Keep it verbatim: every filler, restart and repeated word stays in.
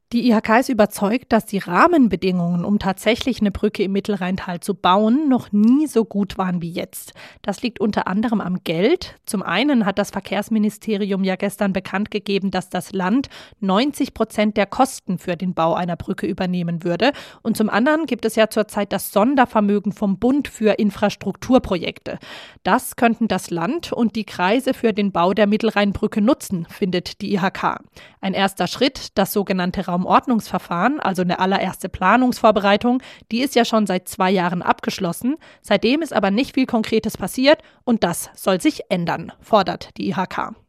Die I H K ist überzeugt, dass die Rahmenbedingungen, um tatsächlich eine Brücke im Mittelrheintal zu bauen, noch nie so gut waren wie jetzt. Das liegt unter anderem am Geld. Zum einen hat das Verkehrsministerium ja gestern bekannt gegeben, dass das Land neunzig Prozent der Kosten für den Bau einer Brücke übernehmen würde. Und zum anderen gibt es ja zurzeit das Sondervermögen vom Bund für Infrastrukturprojekte. Das könnten das Land und die Kreise für den Bau der Mittelrheinbrücke nutzen, findet die I H K. Ein erster Schritt, das sogenannte Raumordnungsverfahren, also eine allererste Planungsvorbereitung, die ist ja schon seit zwei Jahren abgeschlossen. Seitdem ist aber nicht viel Konkretes passiert und das soll sich ändern, fordert die I H K.